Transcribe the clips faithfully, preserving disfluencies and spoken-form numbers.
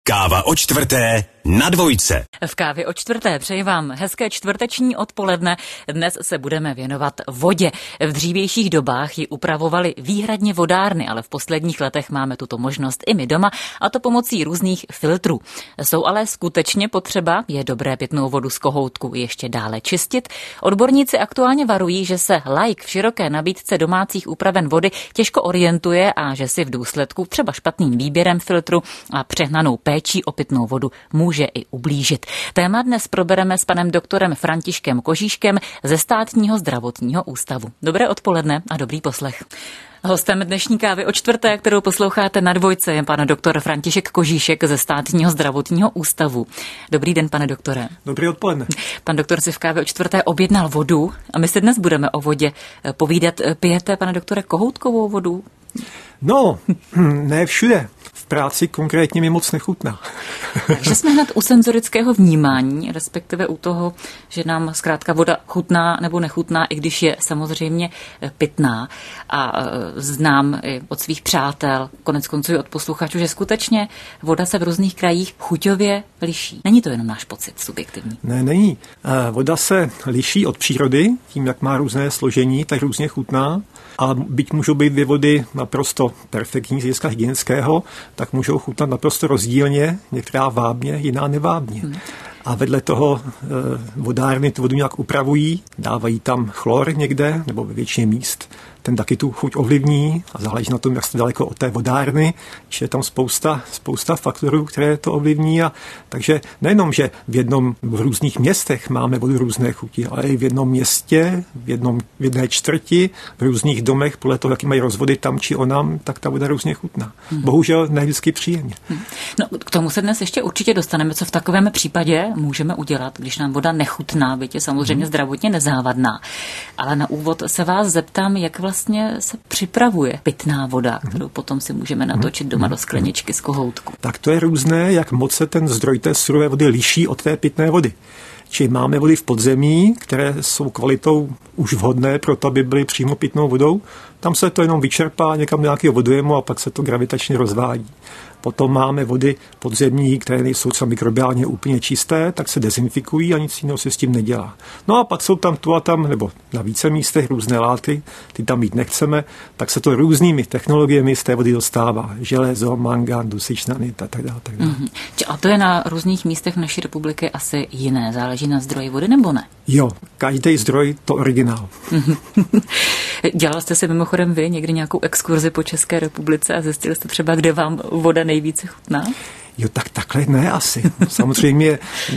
Káva o čtvrté na dvojce. V Kávě o čtvrté přeji vám hezké čtvrteční odpoledne. Dnes se budeme věnovat vodě. V dřívějších dobách ji upravovaly výhradně vodárny, ale v posledních letech máme tuto možnost i my doma, a to pomocí různých filtrů. Jsou ale skutečně potřeba, je dobré pitnou vodu z kohoutku ještě dále čistit? Odborníci aktuálně varují, že se laik v široké nabídce domácích úpraven vody těžko orientuje a že si v důsledku třeba špatným výběrem filtru a přehnanou péčí o pitnou vodu může i ublížit. Téma dnes probereme s panem doktorem Františkem Kožíškem ze Státního zdravotního ústavu. Dobré odpoledne a dobrý poslech. Hostem dnešní Kávy o čtvrté, kterou posloucháte na dvojce, je pan doktor František Kožíšek ze Státního zdravotního ústavu. Dobrý den, pane doktore. Dobrý odpoledne. Pan doktor si v Kávě o čtvrté objednal vodu a my si dnes budeme o vodě povídat. Pijete, pane doktore, kohoutkovou vodu? No, ne všude. V práci konkrétně mi moc nechutná. Takže jsme hned u senzorického vnímání, respektive u toho, že nám zkrátka voda chutná nebo nechutná, i když je samozřejmě pitná. A znám i od svých přátel, konec konců i od posluchačů, že skutečně voda se v různých krajích chuťově liší. Není to jenom náš pocit subjektivní? Ne, není. Voda se liší od přírody, tím, jak má různé složení, tak různě chutná. A byť můžou být dvě vody naprosto perfektní z hlediska hygienického, tak můžou chutnat naprosto rozdílně, některá vábně, jiná nevábně. Hmm. A vedle toho e, vodárny tu vodu nějak upravují, dávají tam chlor někde, nebo ve většině míst. Ten taky tu chuť ovlivní a záleží na tom, jak jste daleko od té vodárny, že je tam spousta, spousta faktorů, které to ovlivní. A takže nejenom, že v jednom, v různých městech máme vodu různé chuti, ale i v jednom městě, v, jednom, v jedné čtvrti, v různých domech, podle toho, jaký mají rozvody tam či onam, tak ta voda různě chutná. Hmm. Bohužel ne vždycky příjemně. Hmm. No, k tomu se dnes ještě určitě dostaneme, co v takovém případě můžeme udělat, když nám voda nechutná, byť je samozřejmě hmm. zdravotně nezávadná. Ale na úvod se vás zeptám, jak vlastně vlastně se připravuje pitná voda, kterou potom si můžeme natočit doma do skleničky z kohoutku. Tak to je různé, jak moc se ten zdroj té surové vody liší od té pitné vody. Či máme vody v podzemí, které jsou kvalitou už vhodné pro to, aby byly přímo pitnou vodou. Tam se to jenom vyčerpá někam do nějakého vodojemu a pak se to gravitačně rozvádí. Potom máme vody podzemní, které nejsou třeba mikrobiálně úplně čisté, tak se dezinfikují a nic jiného se s tím nedělá. No a pak jsou tam tu a tam, nebo na více místech různé látky, ty tam mít nechceme, tak se to různými technologiemi z té vody dostává. Železo, mangan, dusičnany a tak dále. Tak dále. Mm-hmm. A to je na různých místech naší republiky asi jiné, záleží na zdroji vody nebo ne? Jo, každý zdroj to originál. Dělal jste si mimochodem vy někdy nějakou exkurzi po České republice a zjistili jste třeba, kde vám voda nejvíce chutná? Jo, tak takhle ne asi. Samozřejmě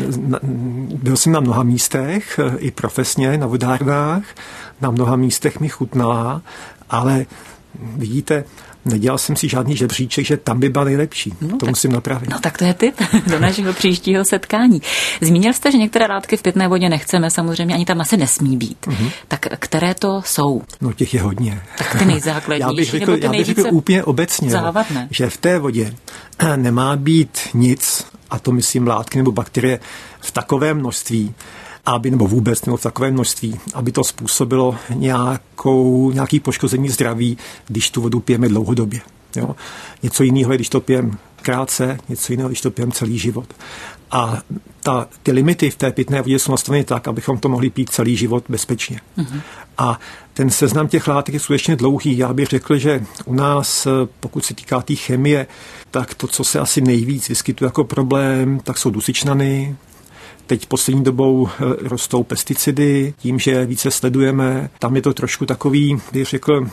byl jsem na mnoha místech, i profesně na vodárnách, na mnoha místech mi chutná, ale vidíte, nedělal jsem si žádný žebříček, že tam by byla nejlepší. No, to tak, musím napravit. No tak to je tip do našeho příštího setkání. Zmínil jste, že některé látky v pitné vodě nechceme, samozřejmě ani tam asi nesmí být. Mm-hmm. Tak které to jsou? No těch je hodně. Tak ty nejzákladnější, já bych řekl, nebo ty já bych řekl úplně obecně, závadné. Že v té vodě nemá být nic, a to myslím látky nebo bakterie, v takovém množství, aby, nebo vůbec nebo v takovém množství, aby to způsobilo nějakou, nějaký poškození zdraví, když tu vodu pijeme dlouhodobě. Jo? Něco jiného je, když to pijeme krátce, něco jiného, když to pijeme celý život. A ta, ty limity v té pitné vodě jsou nastaveny tak, abychom to mohli pít celý život bezpečně. Mm-hmm. A ten seznam těch látek je skutečně dlouhý. Já bych řekl, že u nás, pokud se týká té tý chemie, tak to, co se asi nejvíc vyskytuje jako problém, tak jsou dusičnany. Teď poslední dobou rostou pesticidy, tím, že více sledujeme. Tam je to trošku takový, bych řekl,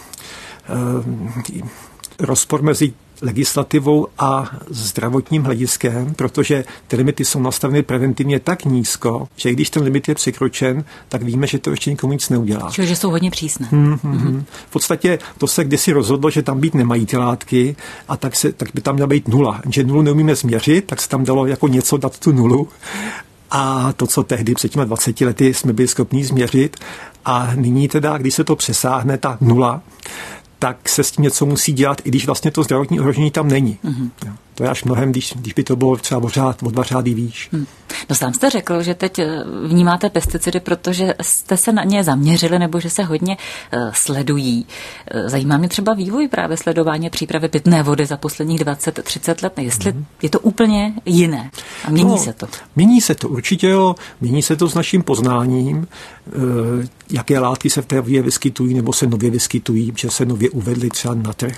rozpor mezi legislativou a zdravotním hlediskem, protože ty limity jsou nastaveny preventivně tak nízko, že když ten limit je překročen, tak víme, že to ještě nikomu nic neudělá. Čiže že jsou hodně přísné. Hmm, hmm, hmm. V podstatě to se kdysi rozhodlo, že tam být nemají ty látky a tak, se, tak by tam měla být nula. Že nulu neumíme změřit, tak se tam dalo jako něco dát tu nulu. A to, co tehdy před těmi dvaceti lety jsme byli schopni změřit, a nyní teda, když se to přesáhne, ta nula, tak se s tím něco musí dělat, i když vlastně to zdravotní ohrožení tam není. Mm-hmm. To je až mnohem, když, když by to bylo třeba o, řád, o dva řády výš. Hmm. No sám jste řekl, že teď vnímáte pesticidy, protože jste se na ně zaměřili nebo že se hodně uh, sledují. Uh, zajímá mě třeba vývoj právě sledování přípravy pitné vody za posledních dvacet třicet let. Jestli hmm. je to úplně jiné a mění no, se to? Mění se to určitě, jo. Mění se to s naším poznáním, uh, jaké látky se v té vodě vyskytují nebo se nově vyskytují, že se nově uvedly třeba na trh.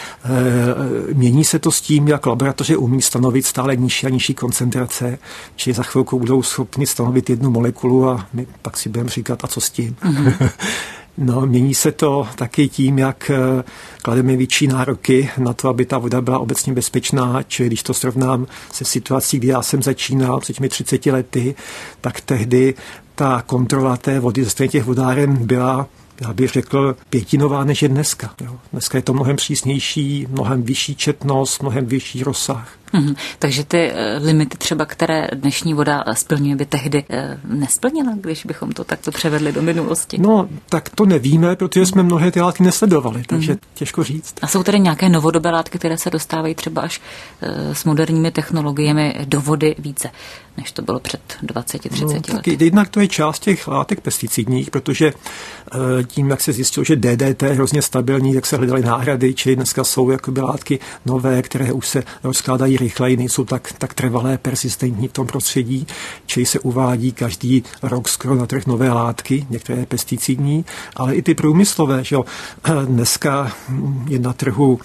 Uh, mění se to s tím, jak laboratoře umí stanovit stále nižší a nižší koncentrace, či za chvilku budou schopni stanovit jednu molekulu a my pak si budeme říkat, a co s tím. Mm-hmm. No, mění se to taky tím, jak klademe větší nároky na to, aby ta voda byla obecně bezpečná, čili když to srovnám se situací, kdy já jsem začínal před těmi třiceti lety, tak tehdy ta kontrola té vody ze strany těch vodáren byla, já bych řekl, pětinová než je dneska. Jo. Dneska je to mnohem přísnější, mnohem vyšší četnost, mnohem vyšší rozsah. Hmm, takže ty uh, limity třeba, které dnešní voda splňuje, by tehdy uh, nesplnila, když bychom to takto převedli do minulosti? No, tak to nevíme, protože jsme mnohé ty látky nesledovali, takže hmm. těžko říct. A jsou tedy nějaké novodobé látky, které se dostávají třeba až uh, s moderními technologiemi do vody více, než to bylo před dvaceti třiceti no, lety? Jednak to je část těch látek pesticidních, protože uh, tím, jak se zjistilo, že D D T je hrozně stabilní, tak se hledaly náhrady, čili dneska jsou jakoby látky nové, které už se rozkládají rychleji, nejsou tak, tak trvalé, persistentní v tom prostředí, čili se uvádí každý rok skoro na trh nové látky, některé pesticidní, ale i ty průmyslové, že jo. Dneska je na trhu,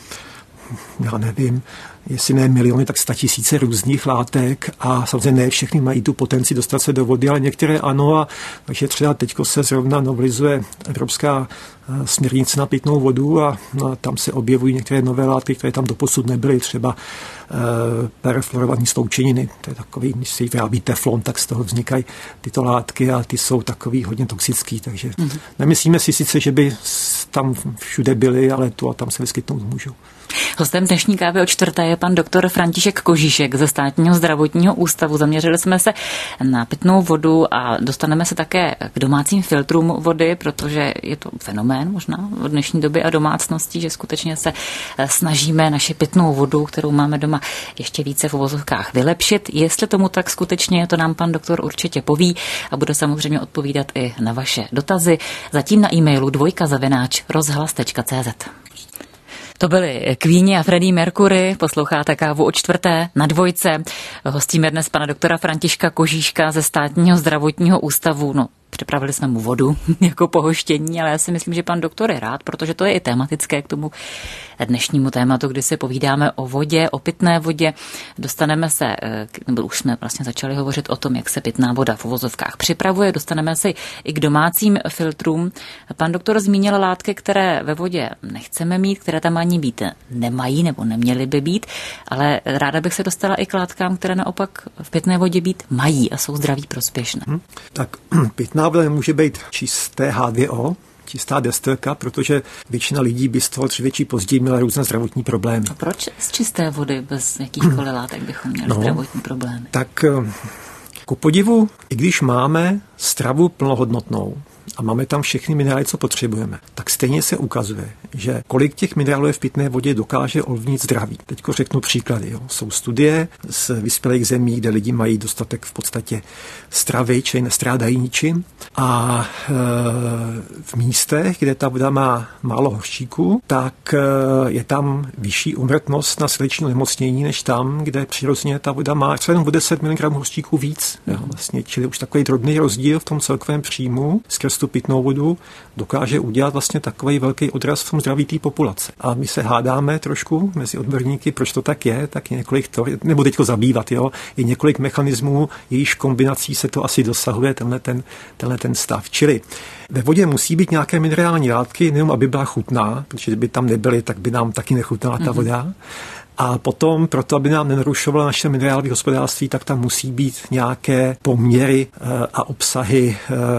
já nevím, jestli ne miliony, tak statisíce různých látek a samozřejmě ne všechny mají tu potenci dostat se do vody, ale některé ano, a takže třeba teďko se zrovna novelizuje Evropská směrnice na pitnou vodu a, a tam se objevují některé nové látky, které tam doposud nebyly, třeba e, perfluorované sloučeniny, to je takový, když se vyrábí teflon, tak z toho vznikají tyto látky a ty jsou takový hodně toxický, takže mm-hmm. nemyslíme si sice, že by tam všude byly, ale tu a tam se vyskytnout můžou. Hostem dnešní kávy o čtvrté je pan doktor František Kožíšek ze Státního zdravotního ústavu. Zaměřili jsme se na pitnou vodu a dostaneme se také k domácím filtrům vody, protože je to fenomén možná v dnešní době a domácností, že skutečně se snažíme naši pitnou vodu, kterou máme doma, ještě více v uvozovkách vylepšit. Jestli tomu tak skutečně je, to nám pan doktor určitě poví a bude samozřejmě odpovídat i na vaše dotazy. Zatím na e-mailu dvojka zavináč rozhlas tečka cé zet. To byli Queeni a Freddie Mercury, posloucháte kávu o čtvrté na Dvojce. Hostíme dnes pana doktora Františka Kožíška ze Státního zdravotního ústavu. No, připravili jsme mu vodu jako pohoštění, ale já si myslím, že pan doktor je rád, protože to je i tematické k tomu dnešnímu tématu, kdy si povídáme o vodě, o pitné vodě. Dostaneme se, nebo už jsme vlastně začali hovořit o tom, jak se pitná voda v uvozovkách připravuje. Dostaneme se i k domácím filtrům. Pan doktor zmínil látky, které ve vodě nechceme mít, které tam ani být nemají nebo neměly by být, ale ráda bych se dostala i k látkám, které naopak v pitné vodě být mají a jsou zdraví prospěšné. Hmm, tak pitná voda nemůže být čisté H dvě O, čistá destilka, protože většina lidí by z toho dříve či později měla různé zdravotní problémy. A proč z čisté vody bez jakýchkoliv látek bychom měli no, zdravotní problémy? Tak ku podivu, i když máme stravu plnohodnotnou a máme tam všechny minerály, co potřebujeme, tak stejně se ukazuje, že kolik těch minerálů v pitné vodě dokáže ovlivnit zdraví. Teďko řeknu příklady. Jo. Jsou studie z vyspělých zemí, kde lidi mají dostatek v podstatě stravy, čili nestrádají ničím. A e, v místech, kde ta voda má málo hořčíku, tak e, je tam vyšší úmrtnost na srdeční onemocnění, než tam, kde přirozeně ta voda má třeba jenom o deset miligramů hořčíku víc. Jo. Vlastně, čili už takový drobný rozdíl v tom celkovém příjmu skrz tu pitnou vodu dokáže udělat vlastně takový velký odraz v tom zdraví té populace. A my se hádáme trošku mezi odborníky, proč to tak je, tak je několik to, nebo teďko zabývat, jo, je několik mechanismů, jejíž kombinací se to asi dosahuje tenhle ten, tenhle ten stav. Čili ve vodě musí být nějaké minerální látky, nejenom aby byla chutná, protože kdyby tam nebyly, tak by nám taky nechutnala ta voda. Mm-hmm. A potom, proto aby nám nenarušovalo naše minerálové hospodářství, tak tam musí být nějaké poměry a obsahy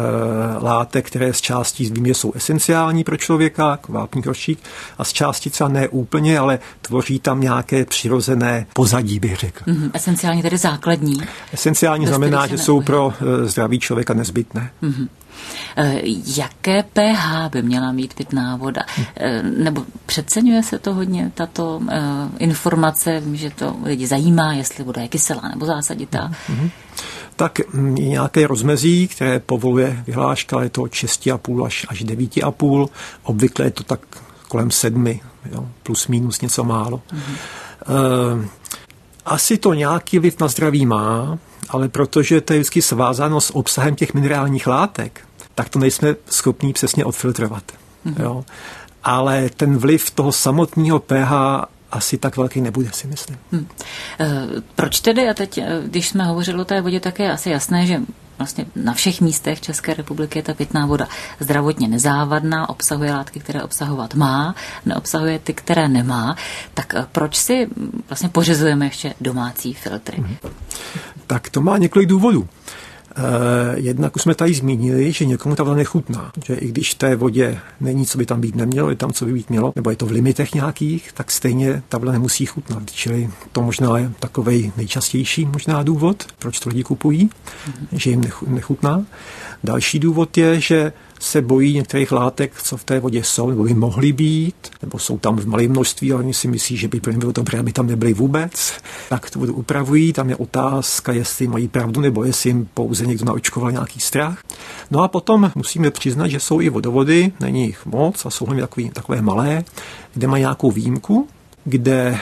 látek, které z částí vím, že jsou esenciální pro člověka, jako vápník, hroščík, a z části třeba ne úplně, ale tvoří tam nějaké přirozené pozadí, bych řekl. Mm-hmm. Esenciální tedy základní? Esenciální znamená, že jsou pro zdraví člověka nezbytné. Mm-hmm. Jaké pH by měla mít pitná voda? Nebo přeceňuje se to hodně, tato informace, že to lidi zajímá, jestli voda je kyselá nebo zásaditá? Mm-hmm. Tak je nějaké rozmezí, které povoluje vyhláška, je to šest a půl až, až devět a půl. Obvykle je to tak kolem sedmi, jo, plus minus něco málo. Mm-hmm. E, asi to nějaký vliv na zdraví má, ale protože to je vždycky svázáno s obsahem těch minerálních látek, tak to nejsme schopní přesně odfiltrovat. Mm-hmm. Jo. Ale ten vliv toho samotného pH asi tak velký nebude, si myslím. Hmm. E, proč tedy, a teď, když jsme hovořili o té vodě, tak je asi jasné, že vlastně na všech místech České republiky je ta pitná voda zdravotně nezávadná, obsahuje látky, které obsahovat má, neobsahuje ty, které nemá. Tak proč si vlastně pořizujeme ještě domácí filtry? Hmm. Tak to má několik důvodů. Jednak už jsme tady zmínili, že někomu ta voda nechutná, že i když v té vodě není, co by tam být nemělo, je tam, co by být mělo, nebo je to v limitech nějakých, tak stejně ta voda nemusí chutnat. Čili to možná je takovej nejčastější možná důvod, proč to lidi kupují, mm-hmm. že jim nechutná. Další důvod je, že se bojí některých látek, co v té vodě jsou, nebo by mohly být, nebo jsou tam v malém množství, ale oni si myslí, že by pro ně bylo dobré, aby tam nebyly vůbec. Tak to vodu upravují, tam je otázka, jestli mají pravdu, nebo jestli jim pouze někdo naočkoval nějaký strach. No a potom musíme přiznat, že jsou i vodovody, není jich moc a jsou hlavně takový, takové malé, kde mají nějakou výjimku, kde e,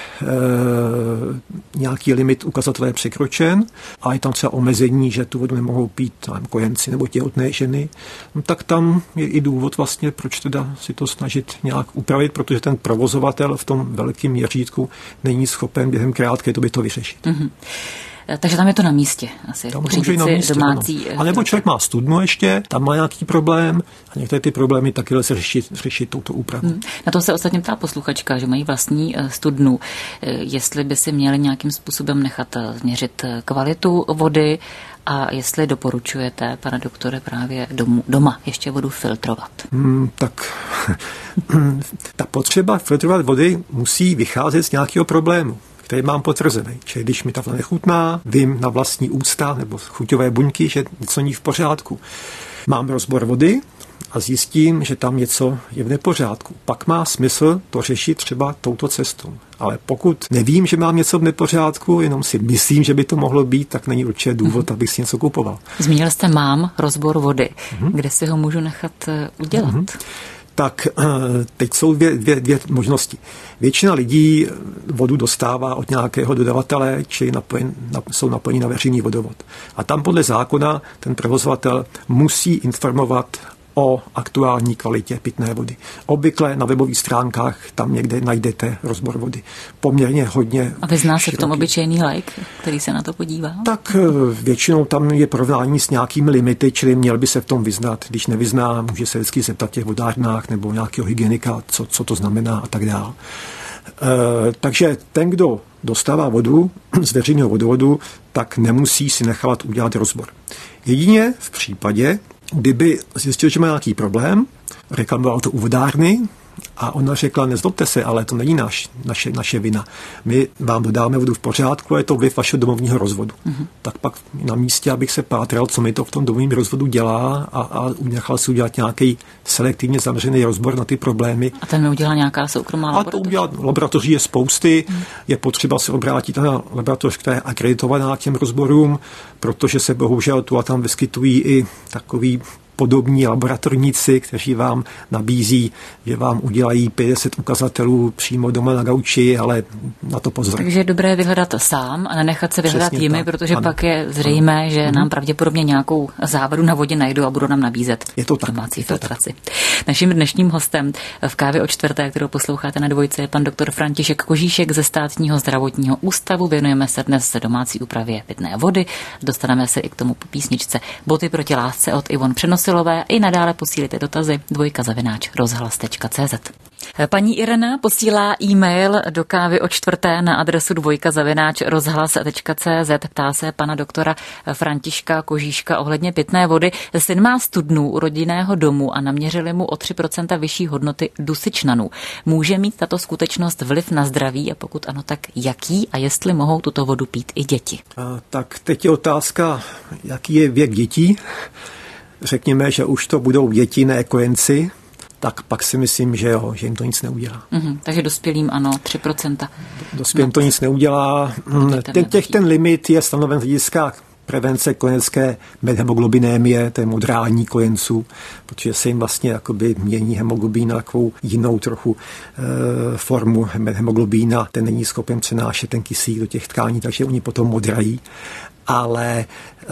nějaký limit ukazatele je překročen a je tam třeba omezení, že tu vodu nemohou pít tam kojenci nebo těhotné ženy, no, tak tam je i důvod vlastně, proč teda si to snažit nějak upravit, protože ten provozovatel v tom velkém měřítku není schopen během krátké doby to vyřešit. Mm-hmm. Takže tam je to na místě asi. Tam to může na místě, domácí. A nebo člověk má studnu ještě, tam má nějaký problém a některé ty problémy taky lze řešit, řešit touto úpravou. Hmm. Na to se ostatně ptá posluchačka, že mají vlastní studnu. Jestli by si měli nějakým způsobem nechat změřit kvalitu vody a jestli doporučujete, pane doktore, právě domů, doma ještě vodu filtrovat. Hmm, tak ta potřeba filtrovat vody musí vycházet z nějakého problému, který mám potvrzený. Čili když mi ta voda nechutná, vím na vlastní ústa nebo chuťové buňky, že něco není v pořádku. Mám rozbor vody a zjistím, že tam něco je v nepořádku. Pak má smysl to řešit třeba touto cestou. Ale pokud nevím, že mám něco v nepořádku, jenom si myslím, že by to mohlo být, tak není určitě důvod, mm-hmm. abych si něco kupoval. Zmínil jste mám rozbor vody. Mm-hmm. Kde si ho můžu nechat udělat? Mm-hmm. Tak teď jsou dvě, dvě, dvě možnosti. Většina lidí vodu dostává od nějakého dodavatele, čili napojen, na, jsou napojeni na veřejný vodovod. A tam podle zákona ten provozovatel musí informovat o aktuální kvalitě pitné vody. Obvykle na webových stránkách tam někde najdete rozbor vody. Poměrně hodně. A vyzná se v tom obyčejný laik, který se na to podívá? Tak většinou tam je porovnání s nějakými limity, čili měl by se v tom vyznat. Když nevyzná, může se vždycky zeptat těch vodárnách nebo nějakého hygienika, co, co to znamená a tak dále. E, takže ten, kdo dostává vodu z veřejného vodovodu, tak nemusí si nechávat udělat rozbor. Jedině v případě, kdyby zjistil, že má nějaký problém, reklamoval to u vodárny a ona řekla, nezlobte se, ale to není naš, naše, naše vina. My vám dodáme vodu v pořádku a je to vliv vašeho domovního rozvodu. Mm-hmm. Tak pak na místě, abych se pátral, co mi to v tom domovním rozvodu dělá a, a nechal si udělat nějaký selektivně zaměřený rozbor na ty problémy. A ten mi udělá nějaká soukromá laboratoř? A to udělat, laboratoří je spousty, mm. je potřeba se obrátit na laboratoř, která je akreditovaná těm rozborům, protože se bohužel tu a tam vyskytují i takový podobní laboratorníci, kteří vám nabízí, že vám udělají pět set ukazatelů přímo doma na gauči, ale na to pozor. Takže je dobré vyhledat sám a nenechat se vyhledat Přesně jimi, tak. protože ano. pak je zřejmé, ano. že ano. nám pravděpodobně nějakou závadu na vodě najdou a budou nám nabízet je to tak. domácí je to filtraci. Tak. Naším dnešním hostem v Kávě o čtvrté, kterou posloucháte na Dvojce, je pan doktor František Kožíšek ze Státního zdravotního ústavu. Věnujeme se dnes domácí úpravě pitné vody. Dostaneme se i k tomu po písničce Boty proti lásce od Ivon Přenosilové. I nadále posílíte dotazy dvojka zavináč rozhlas tečka cé zet. Paní Irena posílá e-mail do Kávy o čtvrté na adresu dvojka zavináč rozhlas tečka cé zet. Ptá se pana doktora Františka Kožíška ohledně pitné vody. Syn má studnu u rodinného domu a naměřili mu o tři procenta vyšší hodnoty dusičnanů. Může mít tato skutečnost vliv na zdraví a pokud ano, tak jaký a jestli mohou tuto vodu pít i děti? A, tak teď je otázka, jaký je věk dětí. řekněme, že už to budou děti, ne kojenci, tak pak si myslím, že jo, že jim to nic neudělá. Mm-hmm, takže dospělým ano, tři procenta. Dospělým to nic neudělá. Ten, těch, ten limit je stanoven z hlediska prevence kojenecké medhemoglobinémie, to je modrání kojenců, protože se jim vlastně jakoby mění hemoglobín na takovou jinou trochu e, formu medhemoglobína. Ten není schopen přenášet ten kyslík do těch tkání, takže oni potom modrají. Ale e,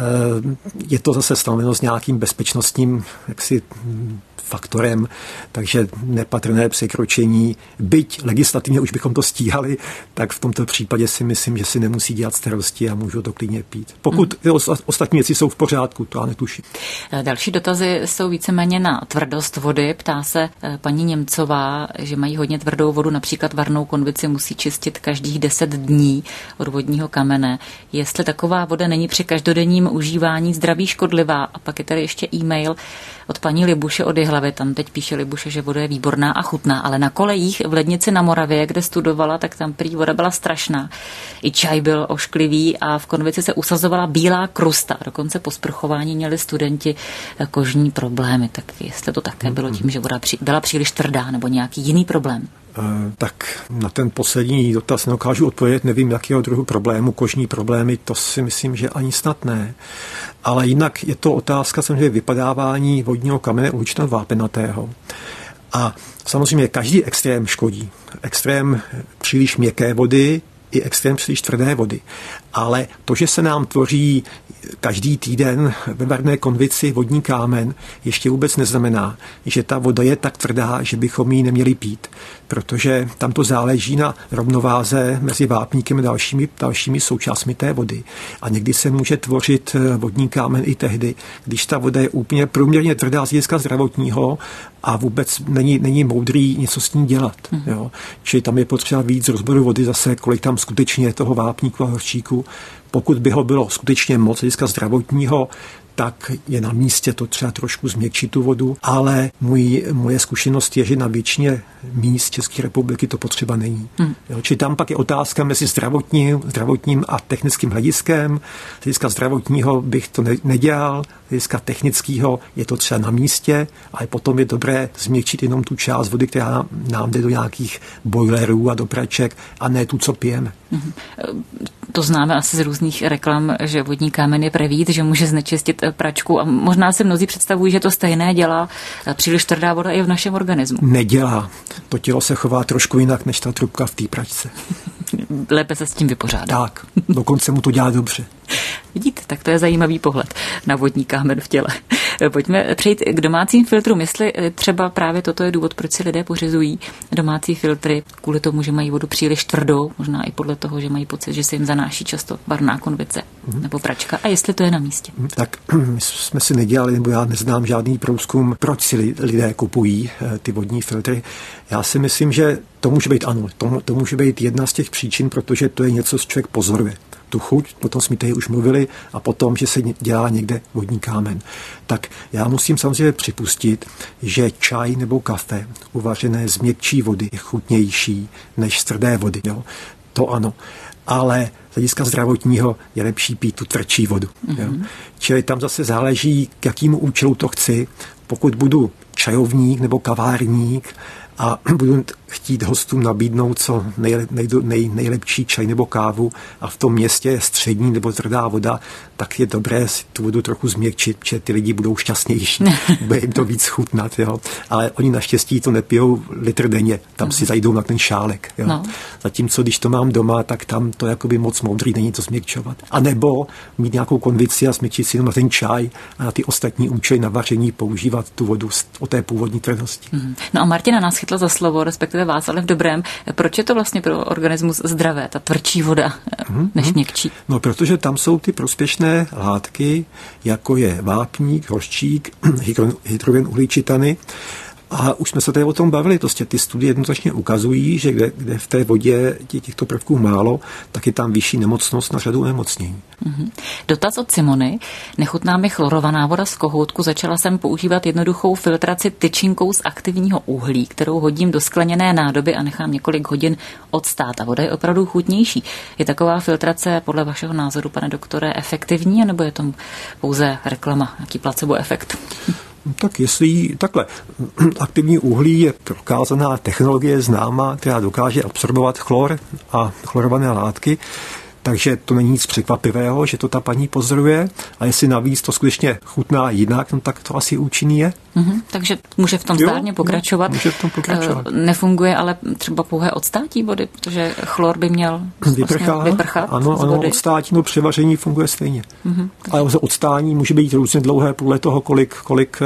je to zase stanoveno s nějakým bezpečnostním jaksi faktorem, takže nepatrné překročení, byť legislativně už bychom to stíhali, tak v tomto případě si myslím, že si nemusí dělat starosti a můžou to klidně pít. Pokud hmm. ostatní věci jsou v pořádku, to já netuším. Další dotazy jsou víceméně na tvrdost vody. Ptá se paní Němcová, že mají hodně tvrdou vodu, například varnou konvici musí čistit každých deset dní od vodního kamene. Jestli taková voda není při každodenním užívání zdraví škodlivá. A pak je tady ještě e-mail od paní Libuše od Jihlavy. Tam teď píše Libuše, že voda je výborná a chutná, ale na kolejích v Lednici na Moravě, kde studovala, tak tam prý voda byla strašná. I čaj byl ošklivý a v konvici se usazovala bílá krusta. Dokonce po sprchování měli studenti kožní problémy. Tak jestli to také bylo tím, že voda byla příliš tvrdá nebo nějaký jiný problém? Tak na ten poslední dotaz neukážu odpovědět, nevím, jakého druhu problému, kožní problémy, to si myslím, že ani snad ne. Ale jinak je to otázka samozřejmě vypadávání vodního kamene uhličitého vápenatého. A samozřejmě každý extrém škodí. Extrém příliš měkké vody i extrém příliš tvrdé vody. Ale to, že se nám tvoří každý týden ve varné konvici vodní kámen, ještě vůbec neznamená, že ta voda je tak tvrdá, že bychom ji neměli pít. Protože tam to záleží na rovnováze mezi vápníkem a dalšími, dalšími součástmi té vody. A někdy se může tvořit vodní kámen i tehdy, když ta voda je úplně průměrně tvrdá z hlediska zdravotního a vůbec není, není moudrý něco s ní dělat. Mm. Jo. Čili tam je potřeba víc rozboru vody zase, kolik tam skutečně toho vápníku a horčíku. Pokud by ho bylo skutečně moc z hlediska zdravotního, tak je na místě to třeba trošku změkčit tu vodu, ale můj, moje zkušenost je, že na většině míst České republiky to potřeba není. Hmm. Jo, čili tam pak je otázka mezi zdravotním, zdravotním a technickým hlediskem. Z hlediska zdravotního bych to ne, nedělal, z hlediska technického je to třeba na místě, ale potom je dobré změkčit jenom tu část vody, která nám jde do nějakých boilerů a do praček a ne tu, co pijeme. Hmm. To známe asi z různých reklam, že vodní kámen je prevít, že může znečistit pračku a možná si mnozí představují, že to stejné dělá příliš tvrdá voda i v našem organismu. Nedělá. To tělo se chová trošku jinak než ta trubka v té pračce. Lépe se s tím vypořádá. Tak, dokonce mu to dělá dobře. Vidíte, tak to je zajímavý pohled na vodní kámen v těle. Pojďme přejít k domácím filtrům. Jestli třeba právě toto je důvod, proč si lidé pořizují domácí filtry, kvůli tomu, že mají vodu příliš tvrdou, možná i podle toho, že mají pocit, že se jim zanáší často varná konvice mm. nebo pračka. A jestli to je na místě? Tak my jsme si nedělali, nebo já neznám žádný průzkum, proč si lidé kupují ty vodní filtry. Já si myslím, že to může být ano, to, to může být jedna z těch příčin, protože to je něco, co člověk pozoruje. Tu chuť, potom jsme tady už mluvili, a potom, že se dělá někde vodní kámen. Tak já musím samozřejmě připustit, že čaj nebo kafe uvařené z měkčí vody je chutnější než z tvrdé vody. Jo? To ano. Ale z hlediska zdravotního je lepší pít tu tvrdší vodu. Mm-hmm. Jo? Čili tam zase záleží, k jakému účelu to chci. Pokud budu čajovník nebo kavárník a budu chtít hostům nabídnout co nej, nej, nej, nejlepší čaj nebo kávu a v tom městě je střední nebo tvrdá voda, tak je dobré si tu vodu trochu změkčit, protože ty lidi budou šťastnější, bude jim to víc chutnat. Jo. Ale oni naštěstí to nepijou litr denně, tam si zajdou na ten šálek. Jo. No. Zatímco když to mám doma, tak tam to jakoby moc moudrý není to změkčovat. A nebo mít nějakou konvici a změkčit si jenom na ten čaj a na ty ostatní účely na vaření používat tu vodu o té původní tvrdosti. No a Martina nás chytla za slovo, respektive vás, ale v dobrém. Proč je to vlastně pro organismus zdravé, ta tvrdší voda, než měkčí? No, protože tam jsou ty prospěšné látky, jako je vápník, hořčík, hydrogen uhličitany, A už jsme se tady o tom bavili, prostě ty studie jednoznačně ukazují, že kde, kde v té vodě těchto prvků málo, tak je tam vyšší nemocnost na řadu onemocnění. Mm-hmm. Dotaz od Simony. Nechutná mi chlorovaná voda z kohoutku. Začala jsem používat jednoduchou filtraci tyčinkou z aktivního uhlí, kterou hodím do skleněné nádoby a nechám několik hodin odstát. A voda je opravdu chutnější. Je taková filtrace podle vašeho názoru, pane doktore, efektivní, nebo je to pouze reklama, jaký placebo efekt? Tak jestli takhle, aktivní uhlí je prokázaná technologie známá, která dokáže absorbovat chlor a chlorované látky, takže to není nic překvapivého, že to ta paní pozoruje. A jestli navíc to skutečně chutná jinak, no tak to asi účinný je. Mm-hmm, takže může v tom zdárně pokračovat. Může v tom pokračovat. Nefunguje ale třeba pouhé odstátí vody, protože chlor by měl Vyprchá, vlastně vyprchat. Ano, ano, odstátí, no převaření funguje stejně. Mm-hmm. Ale odstání může být různě dlouhé podle toho, kolik, kolik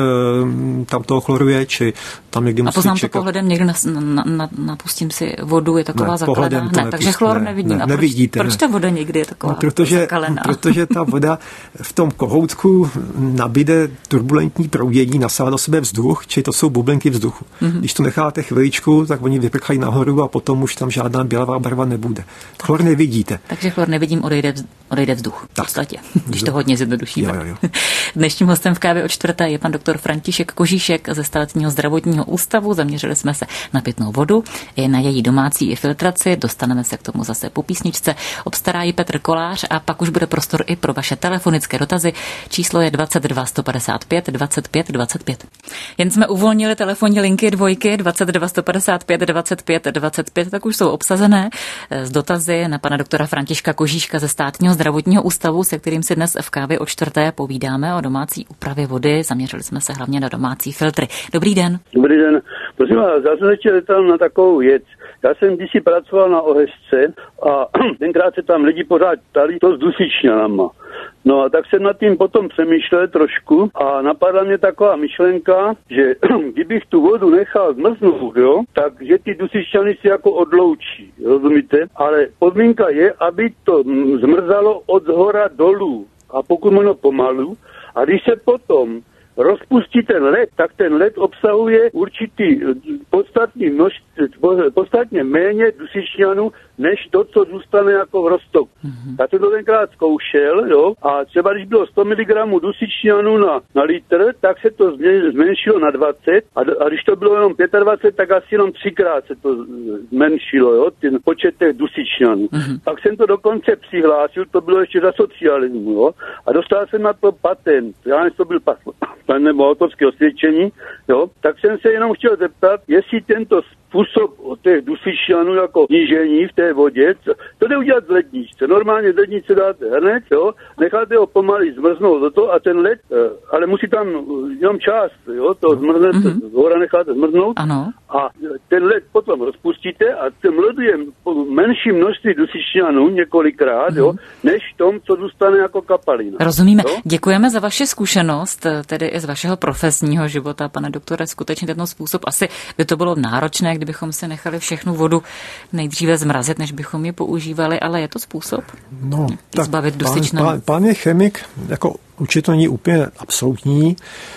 tam toho chloru je, či tam někdy musí čekat. A poznám čekat. to pohledem, někdy na, na, na, napustím si vodu, je taková ne, zakalená. Ne, nepust, takže chlor ne, nevidím. Ne, A proč, nevidíte, proč ne. ta voda někdy je taková no, protože, zakalená? Protože ta voda v tom kohoutku nabíde turbulentní proudění, nasává do sebe vzduch, či to jsou bublinky vzduchu. Mm-hmm. Když to necháte chviličku, tak oni vyprchají nahoru a potom už tam žádná bělavá barva nebude. Chlor nevidíte. Takže chlor nevidím, odejde, odejde vzduch. V podstatě, když to hodně zjednodušíme. Jo, jo, jo. Dnešním hostem v kávě o čtvrté je pan doktor František Kožíšek ze Státního zdravotního ústavu. Zaměřili jsme se na pitnou vodu i na její domácí filtraci. Dostaneme se k tomu zase po písničce. Obstará ji Petr Kolář a pak už bude prostor i pro vaše telefonické dotazy. Číslo je dvacet dva sto padesát pět dvacet pět dvacet pět. Jen jsme uvolnili telefonní linky dvojky dvacet dva sto padesát pět dvacet pět dvacet pět, tak už jsou obsazené z dotazy na pana doktora Františka Kožíška ze Státního zdravotního ústavu, se kterým si dnes v kávě o čtvrté povídáme o domácí úpravě vody. Zaměřili jsme se hlavně na domácí filtry. Dobrý den. Dobrý den. Prosím vás, já jsem se chtěl tam na takovou věc. Já jsem kdysi pracoval na O H C a tenkrát se tam lidi pořád ptali to s dusičnanama. No a tak jsem nad tím potom přemýšlel trošku a napadla mě taková myšlenka, že kdybych tu vodu nechal zmrznout, jo, tak že ty dusičnany si jako odloučí, rozumíte? Ale podmínka je, aby to zmrzalo od zhora dolů a pokud možno pomalu a když se potom rozpustí ten led, tak ten led obsahuje určitý podstatný množství, podstatně méně dusičnanů, než to, co zůstane jako v roztoku. Mm-hmm. Já jsem to tenkrát zkoušel, jo, a třeba když bylo sto miligramů dusičnanů na, na litr, tak se to zmenšilo na dvacet a, a když to bylo jenom dvacet pět, tak asi jenom třikrát se to zmenšilo, jo, ten počet těch dusičnanů. Mm-hmm. Pak jsem to dokonce přihlásil, to bylo ještě za socialismu, jo, a dostal jsem na to patent, já nevím, to byl patent nebo autorské osvědčení, jo, tak jsem se jenom chtěl zeptat, jestli tento způsob od těch dusičnanů jako snížení v té vodě, to jde udělat z ledničce. Normálně z ledničce dáte hrnec, jo, necháte ho pomalu zmrznout do toho a ten led, ale musí tam jenom část, jo, to zmrzne, mm-hmm. z hora necháte zmrznout. Ano. A ten led potom rozpustíte a ten ledu je menší množství dusičnanů několikrát, mm-hmm. jo, než tom, co zůstane jako kapalina. Rozumíme. Jo? Děkujeme za vaši zkušenost, tedy i z vašeho profesního života, pane doktore. Skutečně tento způsob asi by to bylo náročné, kdybychom si nechali všechnu vodu nejdříve zmrazit, než bychom ji používali, ale je to způsob? No, tak zbavit pán, pán, pán je chemik, jako určitě to není úplně absolutní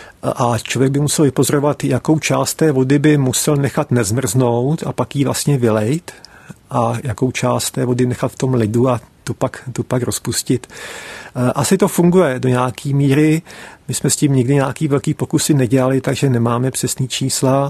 a člověk by musel vypozorovat, jakou část té vody by musel nechat nezmrznout a pak ji vlastně vylejt a jakou část té vody nechat v tom ledu a tu pak, tu pak rozpustit. Asi to funguje do nějaký míry. My jsme s tím nikdy nějaký velký pokusy nedělali, takže nemáme přesný čísla,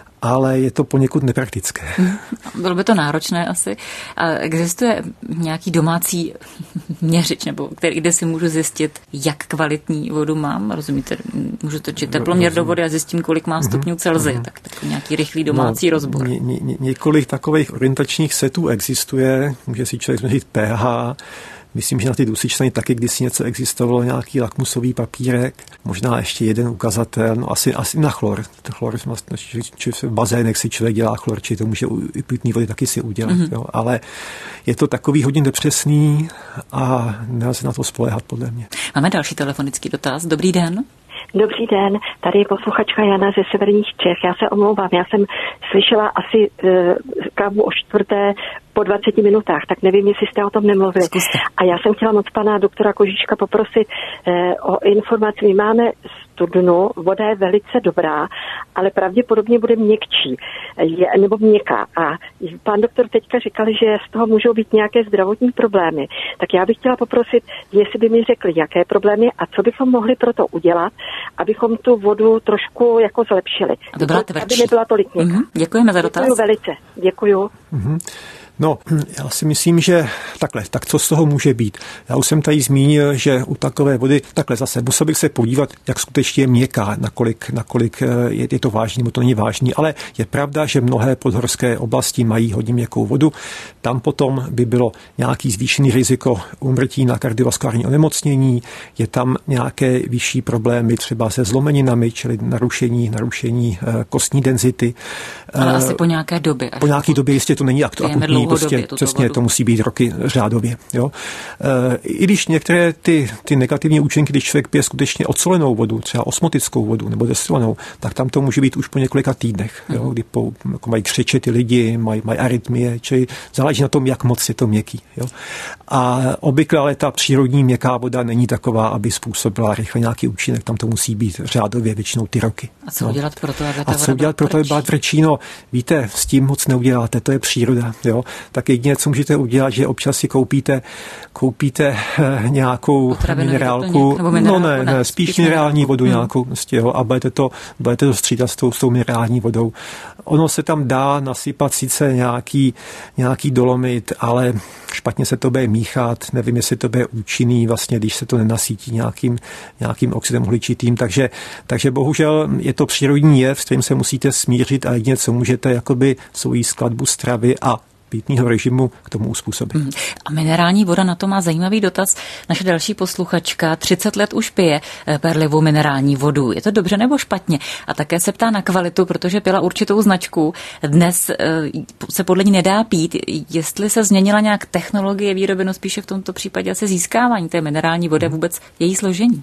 ale je to poněkud nepraktické. Bylo by to náročné asi. A existuje nějaký domácí měřič, nebo který, kde si můžu zjistit, jak kvalitní vodu mám? Rozumíte? Můžu točit teploměr do vody a zjistím, kolik má stupňů Celsia. Tak takový nějaký rychlý domácí no, rozbor. Ně, ně, několik takových orientačních setů existuje. Může si člověk změřit pH. Myslím, že na ty dusičnany taky kdysi něco existovalo, nějaký lakmusový papírek, možná ještě jeden ukazatel, no asi, asi na chlor. To chlor, či, či v bazénech si člověk dělá chlor, či to může i pitný vody taky si udělat. Mm-hmm. Jo. Ale je to takový hodně nepřesný a nelze na to spoléhat podle mě. Máme další telefonický dotaz. Dobrý den. Dobrý den, tady je posluchačka Jana ze severních Čech. Já se omlouvám, já jsem slyšela asi e, kávu o čtvrté po dvaceti minutách, tak nevím, jestli jste o tom nemluvili. Zkuste. A já jsem chtěla moc pana doktora Kožíška poprosit eh, o informaci. My máme studnu, voda je velice dobrá, ale pravděpodobně bude měkčí, je, nebo měkká. A pan doktor teďka říkal, že z toho můžou být nějaké zdravotní problémy. Tak já bych chtěla poprosit, jestli by mi řekli, jaké problémy a co bychom mohli pro to udělat, abychom tu vodu trošku jako zlepšili. Aby byla tvrdší. Aby nebyla tolik měkká. Mm-hmm. Děkujeme za dotaz. Děkuju velice. Děkuju. Mm-hmm. No, já si myslím, že takhle, tak co z toho může být? Já už jsem tady zmínil, že u takové vody, takhle zase, musel bych se podívat, jak skutečně je měkká, nakolik, nakolik je, je to vážný, nebo to není vážný, ale je pravda, že mnohé podhorské oblasti mají hodně měkkou vodu. Tam potom by bylo nějaký zvýšený riziko úmrtí na kardiovaskulární onemocnění, je tam nějaké vyšší problémy třeba se zlomeninami, čili narušení, narušení kostní denzity. Ale asi po nějaké době. Po nějaké době jistě to není akutní. Prostě přesně vodu. To musí být roky řádově. Jo? E, I když některé ty, ty negativní účinky, když člověk pije skutečně odsolenou vodu, třeba osmotickou vodu nebo destilovanou, tak tam to může být už po několika týdnech, jo? Kdy po, jako mají křeče ty lidi, mají, mají arytmie, čili záleží na tom, jak moc je to měkký. Jo? A obvykle ale ta přírodní měkká voda není taková, aby způsobila rychle nějaký účinek, tam to musí být řádově většinou ty roky. A co no. udělat pro to, aby ta A co udělat pro to, aby byla tvrdší? No, víte, s tím moc neuděláte, to je příroda. Jo? Tak jedině, co můžete udělat, že občas si koupíte, koupíte nějakou minerálku. No ne, ne, spíš, spíš minerální vodu hmm. nějakou, prostě, jo, a budete to, budete to střídat s tou, s tou minerální vodou. Ono se tam dá nasypat sice nějaký, nějaký dolomit, ale špatně se to bude míchat, nevím, jestli to bude účinný, vlastně, když se to nenasítí nějakým, nějakým oxidem uhličitým, takže, takže bohužel je to přírodní jev, s kterým se musíte smířit a jedině, co můžete, jakoby svoji skladbu stravy a pitného režimu k tomu uspůsobit. A minerální voda, na to má zajímavý dotaz. Naše další posluchačka třicet let už pije perlivou minerální vodu. Je to dobře nebo špatně? A také se ptá na kvalitu, protože pila určitou značku. Dnes se podle ní nedá pít. Jestli se změnila nějak technologie výroby, no spíše v tomto případě asi získávání té minerální vody, vůbec její složení.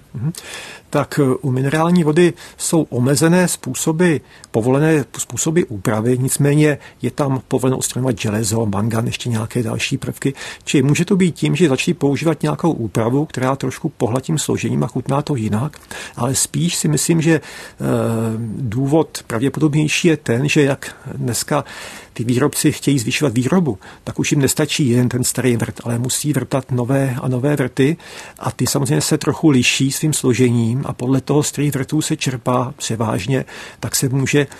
Tak u minerální vody jsou omezené způsoby, povolené způsoby úpravy, nicméně je tam povoleno odstraňovat železo, mangan, ještě nějaké další prvky. Či může to být tím, že začali používat nějakou úpravu, která trošku pohla tím složením a chutná to jinak, ale spíš si myslím, že e, důvod pravděpodobnější je ten, že jak dneska ty výrobci chtějí zvyšovat výrobu, tak už jim nestačí jen ten starý vrt, ale musí vrtat nové a nové vrty a ty samozřejmě se trochu liší svým složením a podle toho starých vrtů se čerpá převážně, tak se může e,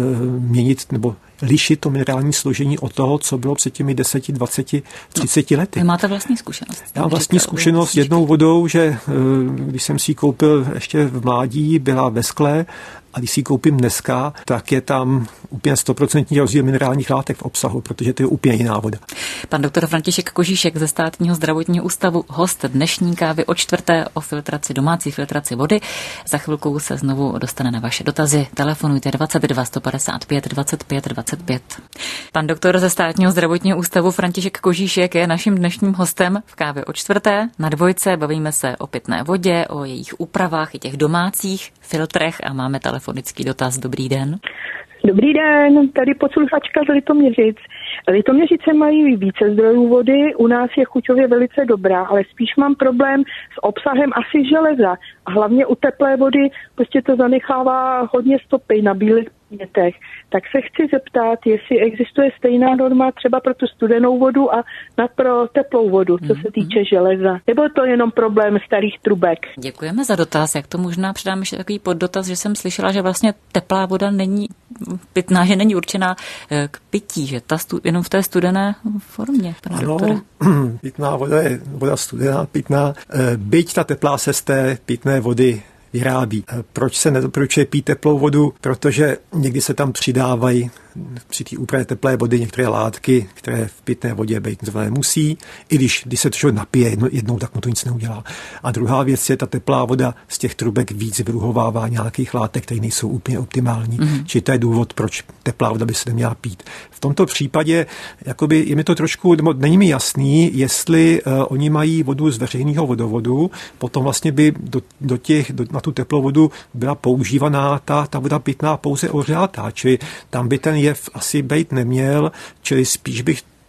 měnit nebo lišit to minerální složení od toho, co bylo před těmi deseti, dvaceti, třiceti lety. Vy máte vlastní zkušenost? Já mám vlastní zkušenost s jednou vodou, že když jsem si ji koupil ještě v mládí, byla ve skle, a když si ji koupím dneska, tak je tam úplně stoprocentní rozdíl minerálních látek v obsahu, protože to je úplně jiná voda. Pan doktor František Kožíšek ze Státního zdravotního ústavu, host dnešní kávy o čtvrté o filtraci, domácí filtraci vody. Za chvilku se znovu dostane na vaše dotazy. Telefonujte dvacet dva sto padesát pět dvacet pět dvacet pět. Pan doktor ze Státního zdravotního ústavu František Kožíšek je naším dnešním hostem v kávě o čtvrté. Na dvojce bavíme se o pitné vodě, o jejich úpravách i těch domácích filtrech a máme telefonický dotaz. Dobrý den. Dobrý den, tady posluchačka z Litoměřic. Litoměřice mají více zdrojů vody, u nás je chuťově velice dobrá, ale spíš mám problém s obsahem asi železa. A hlavně u teplé vody prostě to zanechává hodně stopy na bílých předmětech. Tak se chci zeptat, jestli existuje stejná norma třeba pro tu studenou vodu a na pro teplou vodu, co se týče železa. Nebo je to jenom problém starých trubek? Děkujeme za dotaz. Jak to možná předám ještě takový poddotaz, že jsem slyšela, že vlastně teplá voda není pitná, že není určená k pití, že ta stu, jenom v té studené formě, pane ano, doktore. Pitná voda je voda studená, pitná. Byť ta teplá se z té pitné vody vyrábí. Proč se nedoporučuje pít teplou vodu? Protože někdy se tam přidávají při té úpravě teplé vody některé látky, které v pitné vodě být musí, i když, když se to člověk napije jednou, jednou, tak mu to nic neudělá. A druhá věc je, ta teplá voda z těch trubek víc vyluhovává nějakých látek, které nejsou úplně optimální. Mm-hmm. Čili to je důvod, proč teplá voda by se neměla pít. V tomto případě jakoby, je mi to trošku, nebo není mi jasný, jestli uh, oni mají vodu z veřejného vodovodu, potom vlastně by do, do těch, do, na tu teplou vodu byla používaná ta, ta voda pitná pouze ohřátá, čili tam by ten jev asi být neměl, čili spíš bych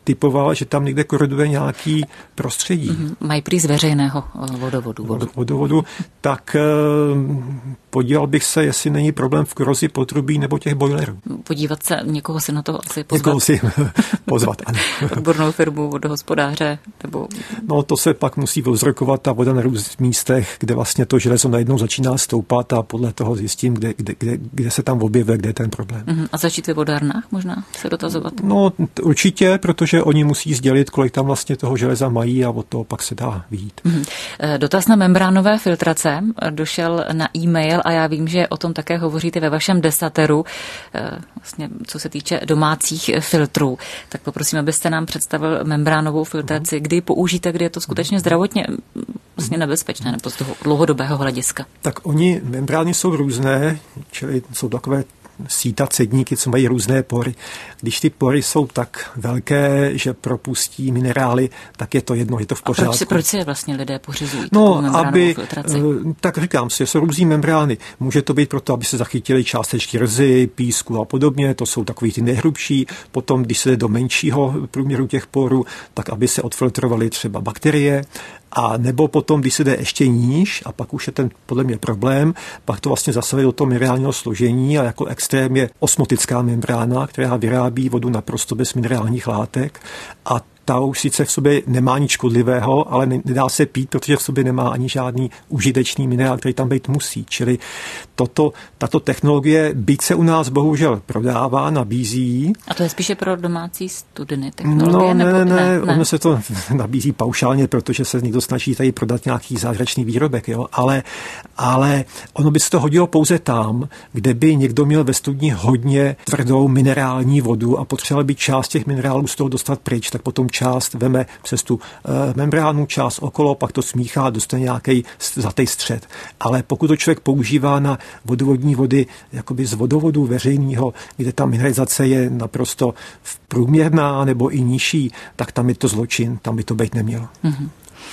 typoval, že tam někde koroduje nějaký prostředí. Mm-hmm. Mají prý z veřejného vodovodu. Vodu. vodovodu. Tak podíval bych se, jestli není problém v korozi potrubí nebo těch boilerů. Podívat se, někoho si na to asi pozvat. Někoho si pozvat, ano. Odbornou firmu, vodohospodáře. Nebo... No to se pak musí odrokovat ta voda na různých místech, kde vlastně to železo najednou začíná stoupat a podle toho zjistím, kde, kde, kde, kde se tam objevuje, kde je ten problém. Uh-huh. A začít ve vodárnách možná se dotazovat? No určitě, protože oni musí sdělit, kolik tam vlastně toho železa mají a od toho pak se dá vyjít. Uh-huh. Dotaz na membránové filtrace došel na e-mail a já vím, že o tom také hovoříte ve vašem desateru, vlastně co se týče domácích filtrů. Tak poprosím, abyste nám představil membránovou filtraci, uh-huh. kdy použijte, kdy je to skutečně zdravotně vlastně nebezpečné nebo z toho dlouhodobého hlediska. Tak oni, membrány jsou různé, čili jsou takové síta cedníky, co mají různé pory. Když ty pory jsou tak velké, že propustí minerály, tak je to jedno, je to v pořádku. A proč, proč si vlastně lidé pořizují no, aby, filtraci? Tak říkám si, jsou různý membrány. Může to být proto, aby se zachytily částečky rzy, písku a podobně, to jsou takový ty nejhrubší. Potom, když se jde do menšího průměru těch porů, tak aby se odfiltrovaly třeba bakterie. A nebo potom, když se jde ještě níž, a pak už je ten podle mě problém, pak to vlastně zasahuje do toho minerálního složení a jako extrém je osmotická membrána, která vyrábí vodu naprosto bez minerálních látek a ta už sice v sobě nemá nic škodlivého, ale nedá se pít, protože v sobě nemá ani žádný užitečný minerál, který tam být musí. Čili toto, tato technologie, byť se u nás bohužel prodává, nabízí. A to je spíše pro domácí studeny technologie? No ne, nebo ne, ne, ne, ono se to nabízí paušálně, protože se někdo snaží tady prodat nějaký zázračný výrobek, jo? Ale, ale ono by se to hodilo pouze tam, kde by někdo měl ve studni hodně tvrdou minerální vodu a potřeboval by část těch minerálů z toho dostat pryč, tak potom část veme přes tu e, membránu, část okolo, pak to smíchá a dostane nějaký zlatý střed. Ale pokud to člověk používá na vodovodní vody jakoby z vodovodu veřejného, kde ta mineralizace je naprosto průměrná nebo i nižší, tak tam je to zločin, tam by to být nemělo. Mm-hmm.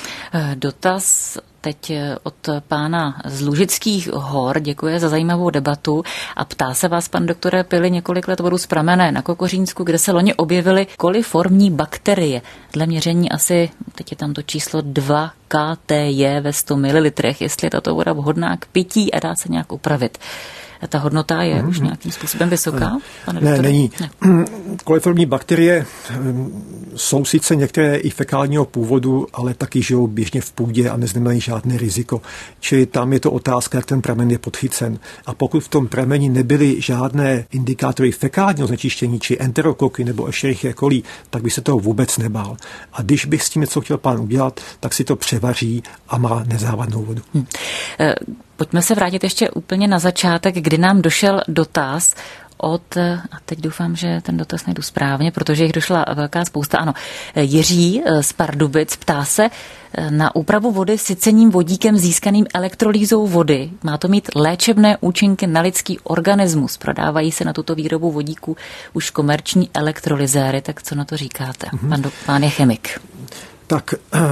Dotaz teď od pána z Lužických hor. Děkuji za zajímavou debatu a ptá se vás, pan doktore, pili několik let vodu z pramene na Kokořínsku, kde se loni objevily koliformní bakterie. Dle měření asi, teď je tam to číslo dva K T J ve sto mililitrech, jestli je tato voda vhodná k pití a dá se nějak upravit. Ta hodnota je mm-hmm. už nějakým způsobem vysoká? Pane ne, doktore? není. Ne. Koliformní bakterie jsou sice některé i fekálního původu, ale taky žijou běžně v půdě a neznamenají žádné riziko. Čili tam je to otázka, jak ten pramen je podchycen. A pokud v tom prameni nebyly žádné indikátory fekálního znečištění, či enterokoky nebo Escherichia coli, tak by se toho vůbec nebál. A když bych s tím něco chtěl pán udělat, tak si to převaří a má nezávadnou vodu. Hmm. E- Pojďme se vrátit ještě úplně na začátek, kdy nám došel dotaz od, a teď doufám, že ten dotaz najdu správně, protože jich došla velká spousta, ano, Jiří z Pardubic ptá se na úpravu vody sycením vodíkem získaným elektrolýzou vody. Má to mít léčebné účinky na lidský organismus. Prodávají se na tuto výrobu vodíku už komerční elektrolyzéry, tak co na to říkáte? Mm-hmm. Pan, pán je chemik. Tak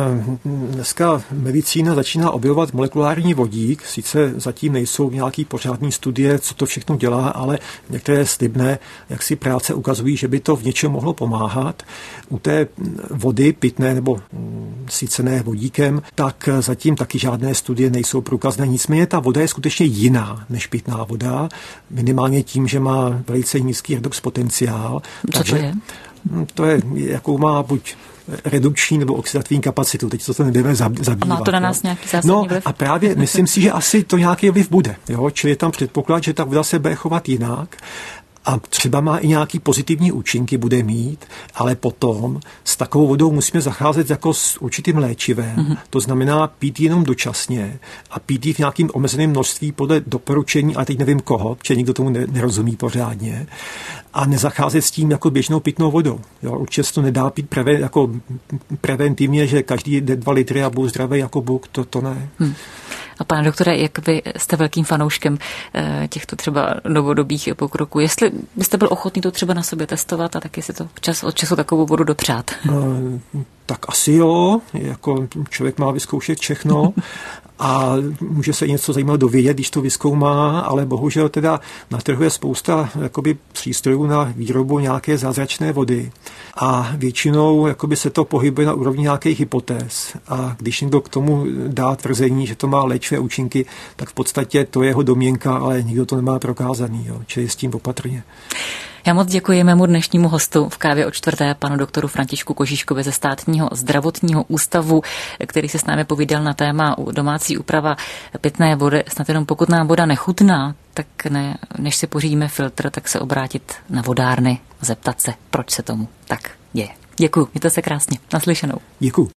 dneska medicína začíná objevovat molekulární vodík, sice zatím nejsou nějaký pořádný studie, co to všechno dělá, ale některé slibné jaksi práce ukazují, že by to v něčem mohlo pomáhat. U té vody pitné nebo sycené vodíkem, tak zatím taky žádné studie nejsou průkazné. Nicméně ta voda je skutečně jiná než pitná voda, minimálně tím, že má velice nízký redox potenciál. Co takže, to je? To je, jakou má buď redukční nebo oxidativní kapacitu. Teď to se nebudeme zabývat. A má to na nás jo? nějaký zásadní no, vliv? A právě myslím si, že asi to nějaký vliv bude. Jo? Čili je tam předpoklad, že ta voda se bude chovat jinak a třeba má i nějaký pozitivní účinky, bude mít, ale potom s takovou vodou musíme zacházet jako s určitým léčivem. Mm-hmm. To znamená pít jenom dočasně a pít ji v nějakým omezeném množství podle doporučení, ale teď nevím koho, protože nikdo tomu nerozumí pořádně. A nezacházet s tím jako běžnou pitnou vodou. Jo, určitě se to nedá pít preven, jako preventivně, že každý jde dva litry a budu zdravý jako Bůh, to, to ne. Hmm. A pane doktore, jak vy jste velkým fanouškem těchto třeba novodobých pokroků, jestli byste byl ochotný to třeba na sobě testovat a taky si to čas od času takovou vodu dopřát? No, tak asi jo, jako člověk má vyzkoušet všechno, a může se něco zajímavého dovědět, když to vyzkoumá, ale bohužel teda na trhu je spousta jakoby přístrojů na výrobu nějaké zázračné vody a většinou jakoby se to pohybuje na úrovni nějakých hypotéz a když někdo k tomu dá tvrzení, že to má léčivé účinky, tak v podstatě to je jeho domněnka, ale nikdo to nemá prokázaný, jo, čili s tím opatrně. Já moc děkuji mému dnešnímu hostu v Kávě o čtvrté, panu doktoru Františku Kožíškovi ze Státního zdravotního ústavu, který se s námi povídal na téma domácí úprava pitné vody. Snad jenom pokud nám voda nechutná, tak ne, než si pořídíme filtr, tak se obrátit na vodárny a zeptat se, proč se tomu tak děje. Děkuji, mějte se krásně. Naslyšenou. Děkuji.